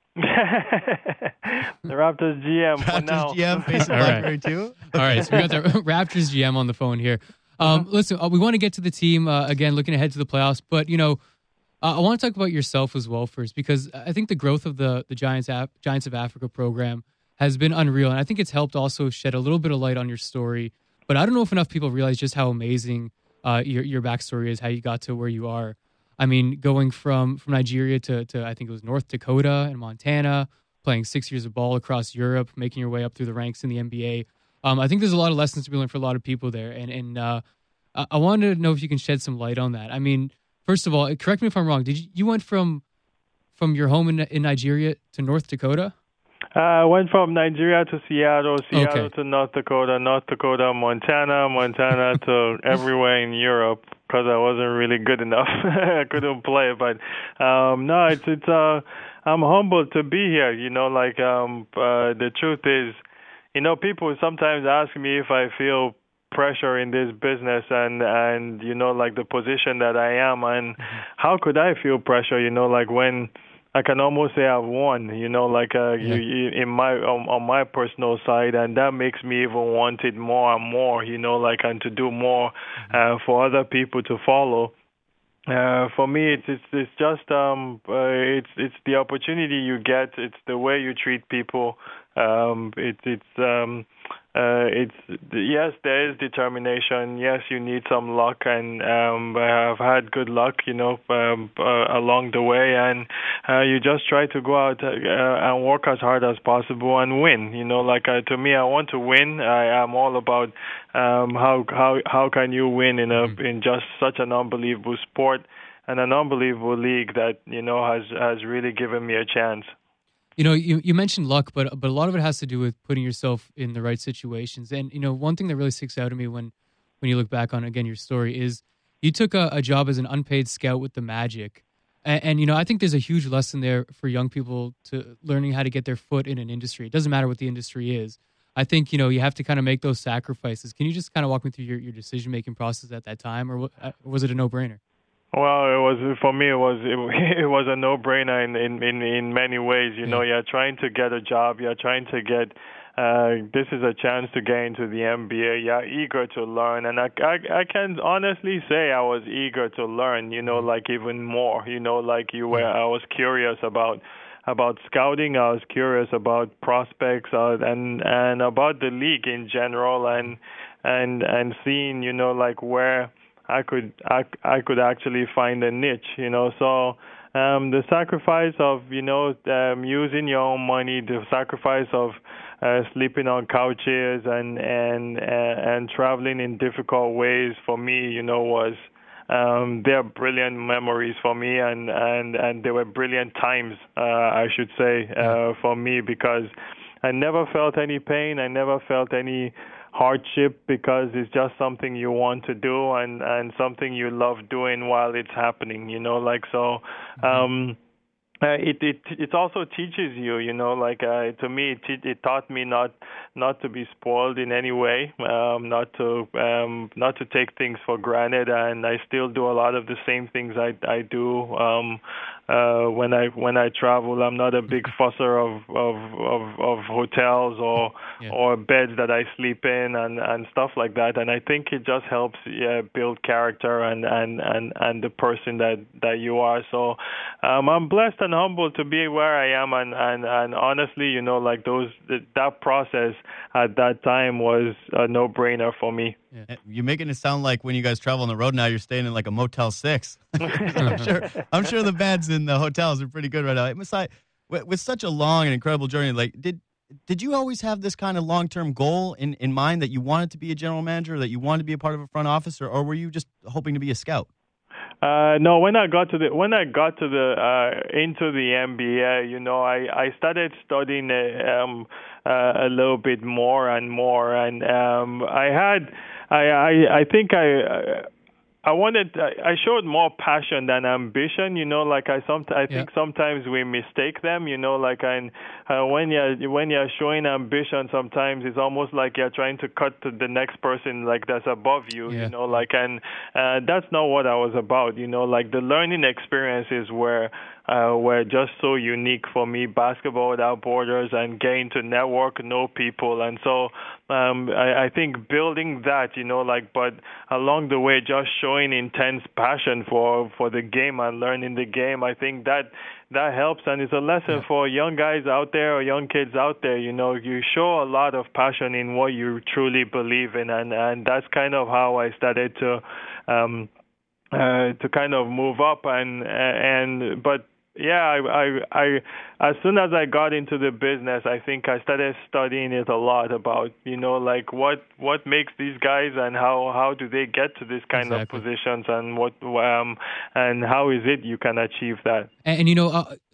Speaker 14: The Raptors G M.
Speaker 15: Raptors
Speaker 14: now.
Speaker 15: G M, face of
Speaker 1: All
Speaker 15: BlackBerry
Speaker 1: right.
Speaker 15: too?
Speaker 1: All right, so we got the Raptors G M on the phone here. Um, listen, uh, we want to get to the team, uh, again, looking ahead to the playoffs, but, you know, uh, I want to talk about yourself as well first, because I think the growth of the, the Giants, Af- Giants of Africa program has been unreal, and I think it's helped also shed a little bit of light on your story, but I don't know if enough people realize just how amazing uh, your, your backstory is, how you got to where you are. I mean, going from, from Nigeria to, to, I think it was North Dakota and Montana, playing six years of ball across Europe, making your way up through the ranks in the N B A. Um, I think there's a lot of lessons to be learned for a lot of people there. And, and uh, I, I wanted to know if you can shed some light on that. I mean, first of all, correct me if I'm wrong. Did you, you went from from your home in, in Nigeria to North Dakota?
Speaker 14: Uh, I went from Nigeria to Seattle, Seattle
Speaker 1: Okay.
Speaker 14: to North Dakota, North Dakota, Montana, Montana to everywhere in Europe because I wasn't really good enough. I couldn't play, but um, no, it's it's. Uh, I'm humbled to be here. You know, like um, uh, the truth is, you know, people sometimes ask me if I feel pressure in this business and and you know, like the position that I am, and how could I feel pressure? You know, like when I can almost say I've won, you know, like uh,
Speaker 1: Yeah.
Speaker 14: you, you, in my on, on my personal side, and that makes me even want it more and more, you know, like and to do more uh, for other people to follow. Uh, for me, it's it's, it's just um, uh, it's it's the opportunity you get. It's the way you treat people. Um, it, it's um, uh, it's yes, there is determination. Yes, you need some luck, and um, I have had good luck, you know, um, uh, along the way. And uh, you just try to go out uh, and work as hard as possible and win. You know, like uh, to me, I want to win. I am all about um, how how how can you win in a in just such an unbelievable sport and an unbelievable league that you know has has really given me a chance.
Speaker 1: You know, you, you mentioned luck, but but a lot of it has to do with putting yourself in the right situations. And, you know, one thing that really sticks out to me when, when you look back on, again, your story is you took a, a job as an unpaid scout with the Magic. And, and, you know, I think there's a huge lesson there for young people to learning how to get their foot in an industry. It doesn't matter what the industry is. I think, you know, you have to kind of make those sacrifices. Can you just kind of walk me through your, your decision-making process at that time, or, or was it a no-brainer?
Speaker 14: Well, it was for me. It was it, it was a no-brainer in, in, in, in many ways. You know, you're trying to get a job. You're trying to get. Uh, this is a chance to get into the N B A. You're eager to learn, and I, I I can honestly say I was eager to learn. You know, like even more. You know, like you were. I was curious about. about scouting. I was curious about prospects uh, and and about the league in general, and and and seeing, you know, like where I could I, I could actually find a niche, you know. So um, the sacrifice of, you know, um, using your own money, the sacrifice of uh, sleeping on couches and and and traveling in difficult ways for me, you know, was. Um, they are brilliant memories for me, and, and, and they were brilliant times, uh, I should say, uh, for me, because I never felt any pain. I never felt any hardship, because it's just something you want to do and, and something you love doing while it's happening, you know, like so. Um, Uh, it it it also teaches you, you know, like uh, to me, it it taught me not not to be spoiled in any way, um, not to um, not to take things for granted, and I still do a lot of the same things I I do um, uh, when I when I travel. I'm not a big fusser of of of, of hotels or yeah. or beds that I sleep in and, and stuff like that, and I think it just helps yeah, build character and, and, and, and the person that, that you are. So um, I'm blessed and humbled to be where I am, and, and, and honestly, you know, like those that process at that time was a no-brainer for me.
Speaker 15: Yeah. You're making it sound like when you guys travel on the road now, you're staying in like a Motel six. I'm sure I'm sure the beds in the hotels are pretty good right now. Masai, with, with such a long and incredible journey, like did did you always have this kind of long-term goal in, in mind, that you wanted to be a general manager, that you wanted to be a part of a front office, or, or were you just hoping to be a scout?
Speaker 14: Uh, no, when I got to the when I got to the uh, into the N B A, you know, I, I started studying uh, um, uh, a little bit more and more, and um, I had I, I I think I. Uh, I wanted. I showed more passion than ambition. You know, like I some. I think yeah. sometimes we mistake them. You know, like and uh, when you're when you're showing ambition, sometimes it's almost like you're trying to cut to the next person, like that's above you. Yeah. You know, like and uh, that's not what I was about. You know, like the learning experiences were. Uh, were just so unique for me, basketball without borders, and getting to network, know people. And so um, I, I think building that, you know, like, but along the way, just showing intense passion for, for the game and learning the game, I think that that helps. And it's a lesson yeah. for young guys out there or young kids out there. You know, you show a lot of passion in what you truly believe in. And, and that's kind of how I started to um, uh, to kind of move up. And, and but Yeah, I, I, I, as soon as I got into the business, I think I started studying it a lot about, you know, like what, what makes these guys and how, how do they get to this kind exactly. of positions, and what, um, and how is it you can achieve that?
Speaker 1: And, and you know, uh,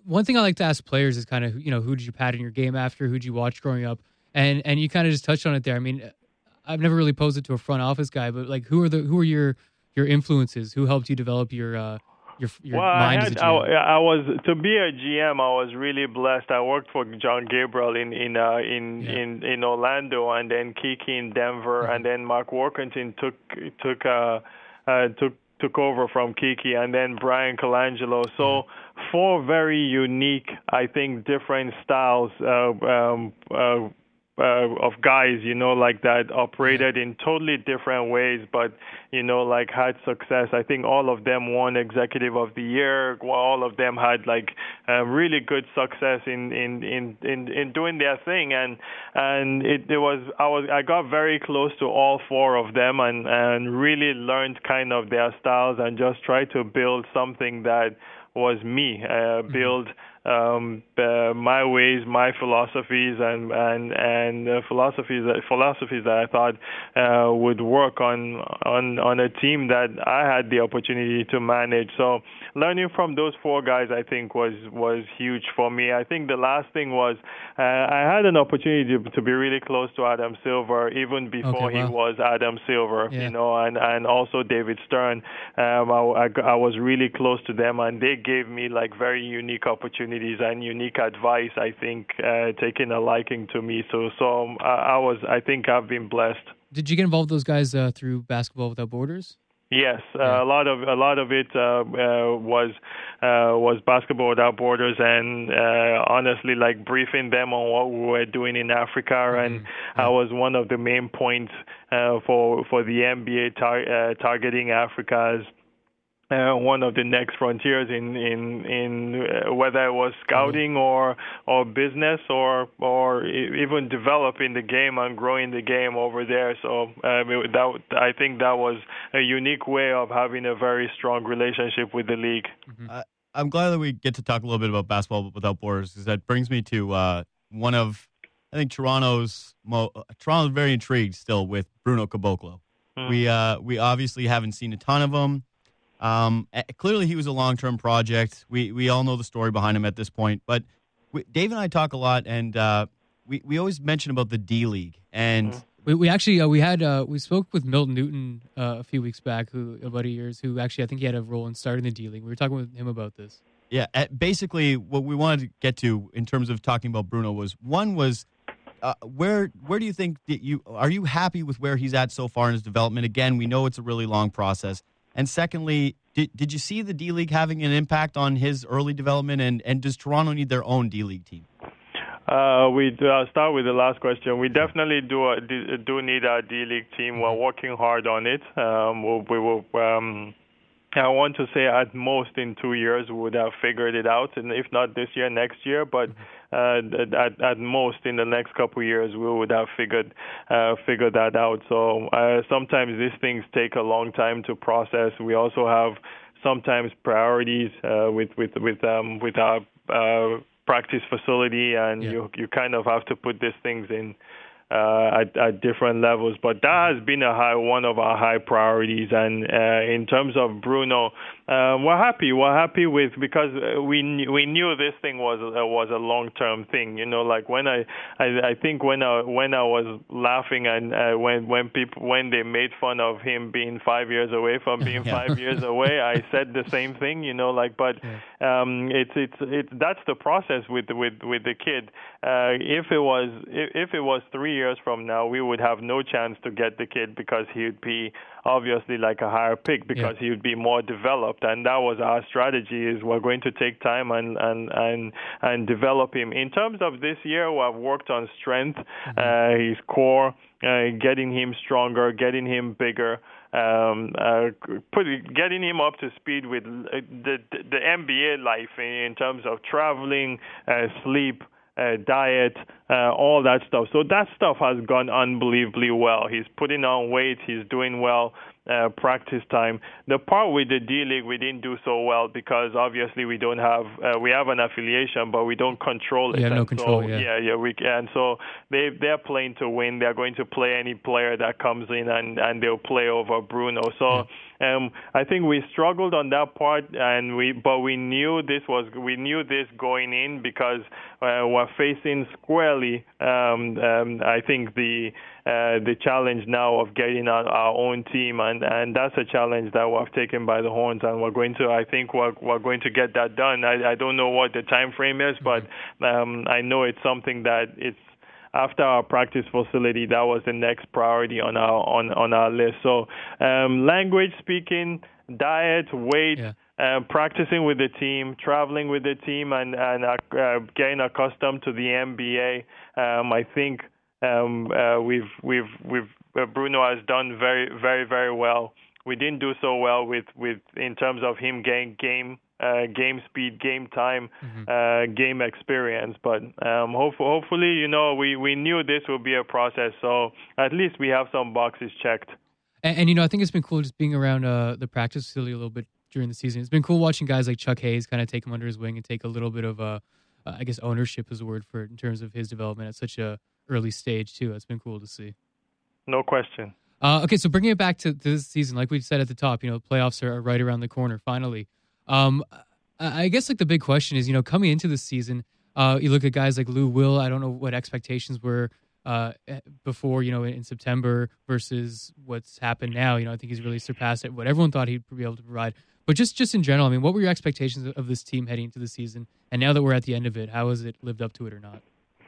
Speaker 1: one thing I like to ask players is kind of, you know, who did you pattern your game after? Who did you watch growing up? And and you kind of just touched on it there. I mean, I've never really posed it to a front office guy, but like, who are the who are your your influences? Who helped you develop your uh, your your
Speaker 14: well,
Speaker 1: mind
Speaker 14: I
Speaker 1: as a
Speaker 14: had,
Speaker 1: G M?
Speaker 14: I, I was to be a G M. I was really blessed. I worked for John Gabriel in in uh, in,
Speaker 1: Yeah.
Speaker 14: in in Orlando, and then Kiki in Denver,
Speaker 1: Mm-hmm.
Speaker 14: and then Mark Workington took took uh, uh, took took over from Kiki, and then Brian Colangelo. So
Speaker 1: Mm-hmm.
Speaker 14: four very unique, I think, different styles uh, um, uh, uh, of guys, you know, like that operated in totally different ways, but, you know, like had success. I think all of them won Executive of the Year. All of them had like uh, really good success in, in, in, in, in doing their thing. And, and it, it was, I was, I got very close to all four of them and, and really learned kind of their styles and just tried to build something that was me, uh, build um, uh, my ways, my philosophies, and and and uh, philosophies that philosophies that I thought uh, would work on on on a team that I had the opportunity to manage. So learning from those four guys, I think, was was huge for me. I think the last thing was uh, I had an opportunity to, to be really close to Adam Silver even before
Speaker 1: Okay, wow.
Speaker 14: he was Adam Silver,
Speaker 1: Yeah.
Speaker 14: you know, and and also David Stern. Um, I, I I was really close to them, and they gave me like very unique opportunities and unique advice, I think, uh, taking a liking to me. So, so um, I, I was, I think I've been blessed.
Speaker 1: Did you get involved with those guys uh, through Basketball Without Borders?
Speaker 14: Yes, uh, a lot of a lot of it uh, uh, was uh, was Basketball Without Borders, and uh, honestly, like briefing them on what we were doing in Africa, mm-hmm. and yeah. I was one of the main points uh, for for the N B A tar- uh, targeting Africa as Uh, one of the next frontiers in in in uh, whether it was scouting or or business or or even developing the game and growing the game over there. So um, it, that I think that was a unique way of having a very strong relationship with the league.
Speaker 15: Mm-hmm. Uh, I'm glad that we get to talk a little bit about Basketball Without Borders, because that brings me to uh, one of I think Toronto's mo- Toronto's very intrigued still with Bruno Caboclo. Mm-hmm. We uh, we obviously haven't seen a ton of him. Um, clearly, he was a long-term project. We we all know the story behind him at this point. But we, Dave and I talk a lot, and uh, we we always mention about the D League. And mm-hmm.
Speaker 1: we we actually uh, we had uh, we spoke with Milton Newton uh, a few weeks back, who about a years, who actually I think he had a role in starting the D League. We were talking with him about this.
Speaker 15: Yeah, basically, what we wanted to get to in terms of talking about Bruno was one was. Uh, where where do you think that you are you happy with where he's at so far in his development? Again, we know it's a really long process. And secondly, did did you see the D League having an impact on his early development? And, and does Toronto need their own D League team?
Speaker 14: Uh, we do, I'll start with the last question. We definitely do uh, do need a D League team. We're working hard on it. Um, we, we will. Um, I want to say at most in two years we would have figured it out, and if not this year, next year. But uh, at, at most in the next couple of years we would have figured uh, figured that out. So uh, sometimes these things take a long time to process. We also have sometimes priorities uh, with with with um, with our uh, practice facility, and yeah. you you kind of have to put these things in. Uh, at, at different levels, but that has been a high one of our high priorities. And uh, in terms of Bruno, uh, we're happy. We're happy with because we we knew this thing was uh, was a long term thing. You know, like when I, I I think when I when I was laughing and uh, when when people when they made fun of him being five years away from being yeah. five years away, I said the same thing. You know, like but um, it's it's it's that's the process with with with the kid. Uh, if it was if, if it was three years from now, we would have no chance to get the kid because he would be obviously like a higher pick because yeah. he would be more developed, and that was our strategy. Is we're going to take time and and and, and develop him. In terms of this year, we've worked on strength, mm-hmm. uh, his core, uh, getting him stronger, getting him bigger. Um, uh, put, getting him up to speed with the the, the N B A life in, in terms of traveling, uh, sleep, Uh, diet, uh, all that stuff. So that stuff has gone unbelievably well. He's putting on weight. He's doing well. Uh, practice time. The part with the D-League, we didn't do so well because obviously we don't have, uh, we have an affiliation, but we don't control it.
Speaker 1: You have no
Speaker 14: and
Speaker 1: control,
Speaker 14: so,
Speaker 1: yeah.
Speaker 14: Yeah, yeah. We, and so they, they're playing to win. They're going to play any player that comes in and, and they'll play over Bruno. So yeah. um, I think we struggled on that part, and we, but we knew this was, we knew this going in because uh, we're facing squarely, um, um, I think, the Uh, the challenge now of getting our, our own team, and, and that's a challenge that we've taken by the horns, and we're going to, I think we're, we're going to get that done. I, I don't know what the time frame is, but um, I know it's something that it's after our practice facility, that was the next priority on our on, on our list. So um, language speaking, diet, weight, yeah. Uh, practicing with the team, traveling with the team, and, and uh, getting accustomed to the N B A, um, I think Um, uh, we've we've we've uh, Bruno has done very very very well. We didn't do so well with, with in terms of him getting game uh, game speed, game time, mm-hmm. uh, game experience. But um, hopefully, hopefully, you know, we, we knew this would be a process. So at least we have some boxes checked.
Speaker 1: And, and you know, I think it's been cool just being around uh, the practice facility a little bit during the season. It's been cool watching guys like Chuck Hayes kind of take him under his wing and take a little bit of a, uh, I guess, ownership is the word for it in terms of his development at such a early stage too. It's been cool to see.
Speaker 14: No question.
Speaker 1: Uh, okay, so bringing it back to this season, like we said at the top, you know, playoffs are right around the corner. Finally, um, I guess like the big question is, you know, coming into this season, uh, you look at guys like Lou Will. I don't know what expectations were uh, before, you know, in September versus what's happened now. You know, I think he's really surpassed it, what everyone thought he'd be able to provide. But just, just in general, I mean, what were your expectations of this team heading into the season? And now that we're at the end of it, how has it lived up to it or not?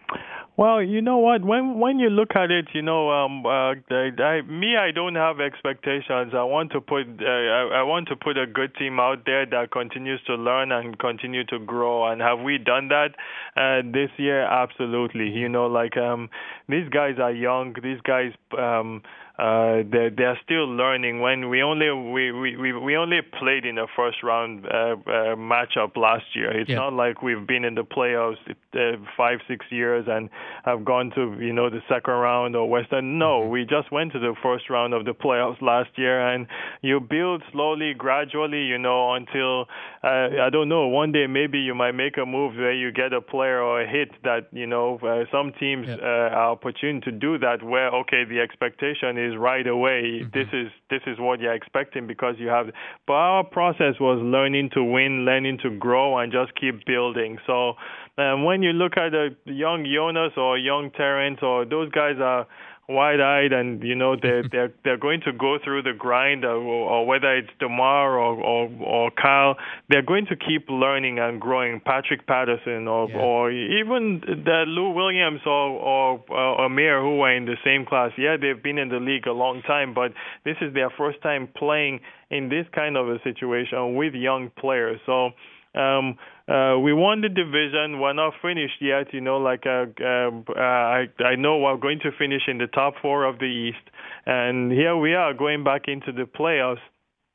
Speaker 14: Well, you know what? When when you look at it, you know, um, uh, I, I, me, I don't have expectations. I want to put, uh, I, I want to put a good team out there that continues to learn and continue to grow. And have we done that uh, this year? Absolutely. You know, like um, these guys are young. These guys. Um, Uh, they're, they're still learning. When we only we, we, we only played in the first round uh, uh, matchup last year. It's yeah. not like we've been in the playoffs uh, five six years and have gone to you know the second round or Western. No, mm-hmm. we just went to the first round of the playoffs last year, and you build slowly, gradually, you know, until uh, I don't know. One day maybe you might make a move where you get a player or a hit that you know uh, some teams yeah. uh, are opportune to do that. Where okay, the expectation is is right away. Mm-hmm. This is this is what you're expecting because you have. But our process was learning to win, learning to grow, and just keep building. So um, when you look at a young Jonas or young Terrence, or those guys are wide-eyed, and you know they're they're they're going to go through the grind, or, or whether it's DeMar or, or or Kyle, they're going to keep learning and growing. Patrick Patterson, or yeah. or even the Lou Williams or or, or Amir, who were in the same class. Yeah, they've been in the league a long time, but this is their first time playing in this kind of a situation with young players. So. Um, uh, we won the division. We're not finished yet. You know, like uh, uh, I, I know we're going to finish in the top four of the East, and here we are going back into the playoffs.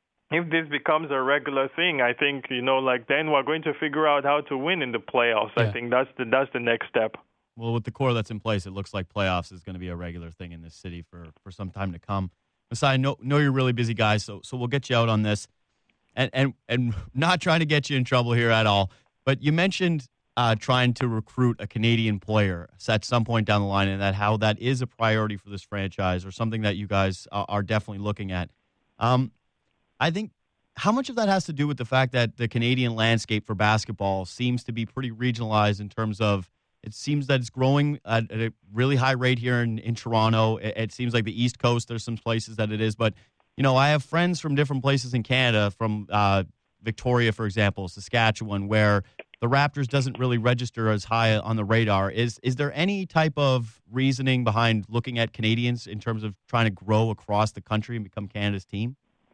Speaker 14: If this becomes a regular thing, I think you know, like then we're going to figure out how to win in the playoffs. Yeah. I think that's the that's the next step.
Speaker 15: Well, with the core that's in place, it looks like playoffs is going to be a regular thing in this city for, for some time to come. Masai, I know, know you're really busy, guys, so so we'll get you out on this. And, and and not trying to get you in trouble here at all, but you mentioned uh, trying to recruit a Canadian player at some point down the line, and that how that is a priority for this franchise or something that you guys are definitely looking at. Um, I think how much of that has to do with the fact that the Canadian landscape for basketball seems to be pretty regionalized in terms of it seems that it's growing at, at a really high rate here in, in Toronto. It, it seems like the East Coast, there's some places that it is, but you know, I have friends from different places in Canada, from uh, Victoria, for example, Saskatchewan, where the Raptors doesn't really register as high on the radar. Is is there any type of reasoning behind looking at Canadians in terms of trying to grow across the country and become Canada's team?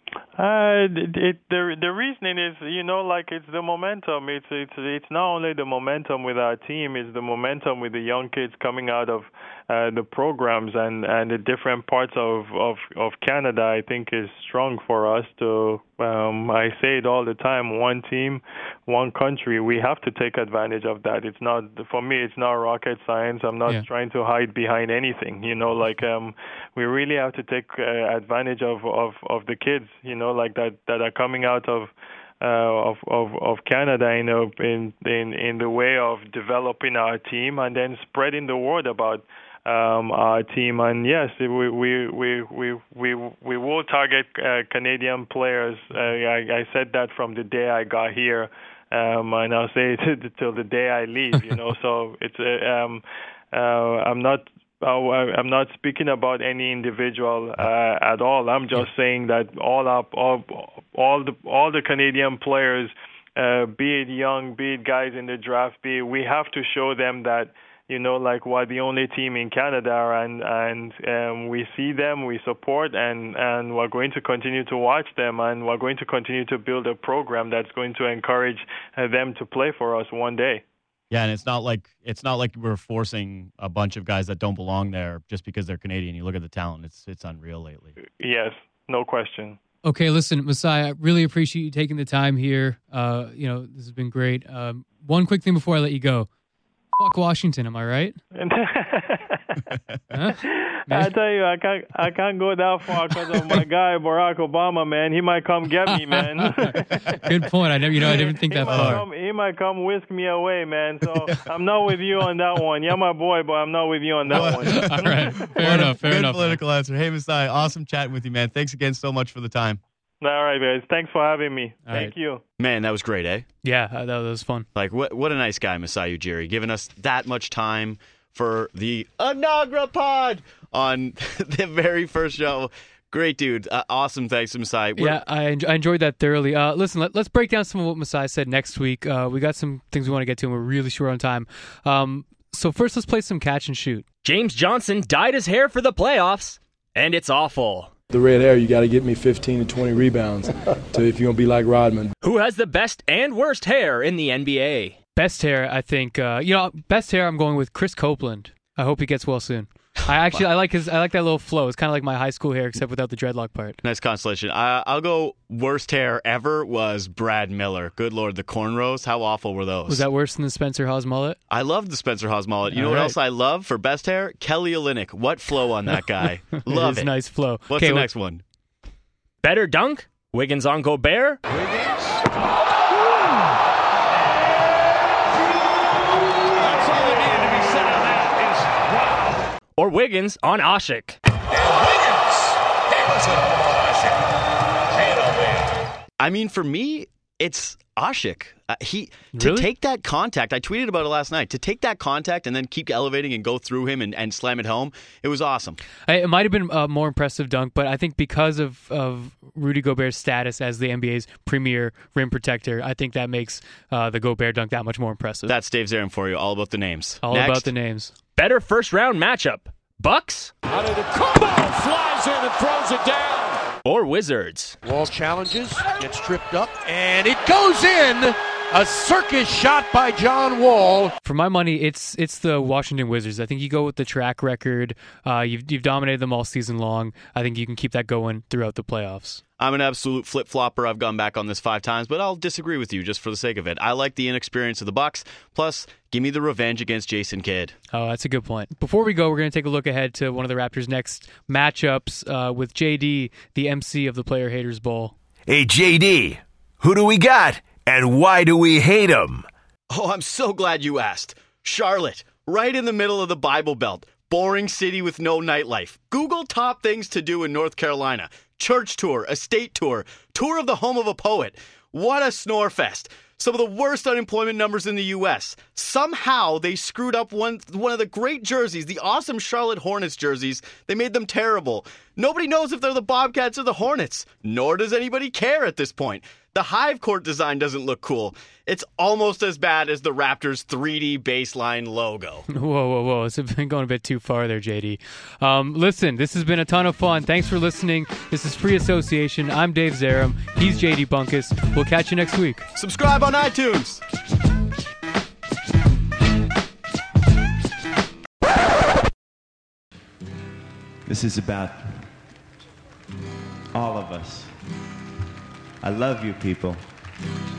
Speaker 14: Uh, it, it, the the reasoning is, you know, like it's the momentum. It's it's it's not only the momentum with our team, it's the momentum with the young kids coming out of uh, the programs and, and the different parts of, of, of Canada. I think is strong for us to Um, I say it all the time, one team, one country. We have to take advantage of that. It's not, for me, it's not rocket science. I'm not
Speaker 1: Yeah.
Speaker 14: trying to hide behind anything. You know, like um, we really have to take uh, advantage of, of, of the kids, you know, like that, that are coming out of uh, of, of of Canada, you know, in, in in the way of developing our team and then spreading the word about Um, our team. And yes, we we we we we, we will target uh, Canadian players. Uh, I, I said that from the day I got here, um, and I'll say it till the day I leave. You know, so it's uh, um, uh, I'm not. Uh, I'm not speaking about any individual uh, at all. I'm just saying that all up, all, all the all the Canadian players, uh, be it young, be it guys in the draft, be it, we have to show them that, you know, like we're the only team in Canada, and and um, we see them, we support, and and we're going to continue to watch them, and we're going to continue to build a program that's going to encourage uh, them to play for us one day.
Speaker 15: Yeah, and it's not like it's not like we're forcing a bunch of guys that don't belong there just because they're Canadian. You look at the talent; it's it's unreal lately.
Speaker 14: Yes, no question.
Speaker 1: Okay, listen, Masai, I really appreciate you taking the time here. Uh, you know, this has been great. Um, one quick thing before I let you go. Fuck Washington, am I right? Huh?
Speaker 14: I tell you, I can't, I can't go that far because of my guy Barack Obama, man. He might come get me, man.
Speaker 1: Good point. I never, you know, I didn't think
Speaker 14: he
Speaker 1: that
Speaker 14: might
Speaker 1: far.
Speaker 14: Come, he might come whisk me away, man. So I'm not with you on that one. You're my boy, but I'm not with you on that one.
Speaker 1: All right, fair enough. Fair
Speaker 15: Good
Speaker 1: enough.
Speaker 15: political answer. Hey, Masai, awesome chatting with you, man. Thanks again so much for the time.
Speaker 14: All right, guys. Thanks for having me.
Speaker 1: All
Speaker 14: Thank
Speaker 1: right.
Speaker 14: you.
Speaker 2: Man, that was great, eh?
Speaker 1: Yeah, uh, that was fun.
Speaker 2: Like, what what a nice guy, Masai Ujiri, giving us that much time for the Anagra Pod on the very first show. Great dude. Uh, awesome. Thanks to Masai. We're-
Speaker 1: Yeah, I, en- I enjoyed that thoroughly. Uh, listen, let, let's break down some of what Masai said next week. Uh, we got some things we want to get to, and we're really short on time. Um, so first, let's play some catch and shoot.
Speaker 16: James Johnson dyed his hair for the playoffs, and it's awful.
Speaker 17: The red hair, you got to get me fifteen to twenty rebounds to if you're going to be like Rodman.
Speaker 16: Who has the best and worst hair in the N B A?
Speaker 1: Best hair, I think. Uh, you know, best hair. I'm going with Chris Copeland. I hope he gets well soon. I actually, I like his. I like that little flow. It's kind of like my high school hair, except without the dreadlock part.
Speaker 2: Nice constellation. I, I'll go worst hair ever was Brad Miller. Good Lord, the cornrows. How awful were those?
Speaker 1: Was that worse than the Spencer Hawes mullet?
Speaker 2: I love the Spencer Hawes mullet. You know
Speaker 1: All
Speaker 2: what
Speaker 1: right.
Speaker 2: else I love for best hair? Kelly Olynyk. What flow on that guy? Love
Speaker 1: it. Is
Speaker 2: it.
Speaker 1: Nice flow.
Speaker 2: What's
Speaker 1: okay,
Speaker 2: the
Speaker 1: what-
Speaker 2: next one?
Speaker 16: Better dunk? Wiggins on Gobert? Or Wiggins on Ashik?
Speaker 2: I mean, for me, it's Ashik. Uh, he
Speaker 1: Really?
Speaker 2: to take that contact. I tweeted about it last night. To take that contact and then keep elevating and go through him and, and slam it home. It was awesome.
Speaker 1: I, it might have been a more impressive dunk, but I think because of, of Rudy Gobert's status as the N B A's premier rim protector, I think that makes uh, the Gobert dunk that much more impressive.
Speaker 2: That's Dave Zarin for you. All about the names.
Speaker 1: All
Speaker 2: Next.
Speaker 1: about the names.
Speaker 16: Better first round matchup? Bucks?
Speaker 7: Out of the combo, flies in and throws it down.
Speaker 16: Or Wizards?
Speaker 8: Wall challenges, gets tripped up, and it goes in. A circus shot by John Wall.
Speaker 1: For my money, it's it's the Washington Wizards. I think you go with the track record. Uh, you've you've dominated them all season long. I think you can keep that going throughout the playoffs.
Speaker 2: I'm an absolute flip-flopper. I've gone back on this five times, but I'll disagree with you just for the sake of it. I like the inexperience of the Bucks. Plus, give me the revenge against Jason Kidd.
Speaker 1: Oh, that's a good point. Before we go, we're going to take a look ahead to one of the Raptors' next matchups uh, with J D, the M C of the Player Haters Bowl.
Speaker 6: Hey, J D, who do we got? And why do we hate him?
Speaker 2: Oh, I'm so glad you asked. Charlotte, right in the middle of the Bible Belt. Boring city with no nightlife. Google top things to do in North Carolina. Church tour, estate tour, tour of the home of a poet. What a snore fest. Some of the worst unemployment numbers in the U S. Somehow they screwed up one one of the great jerseys, the awesome Charlotte Hornets jerseys. They made them terrible. Nobody knows if they're the Bobcats or the Hornets, nor does anybody care at this point. The Hive Court design doesn't look cool. It's almost as bad as the Raptors' three D baseline logo.
Speaker 1: Whoa, whoa, whoa. It's been going a bit too far there, J D. Um, listen, this has been a ton of fun. Thanks for listening. This is Free Association. I'm Dave Zarum. He's J D Bunkus. We'll catch you next week.
Speaker 2: Subscribe on iTunes.
Speaker 18: This is about all of us. I love you, people.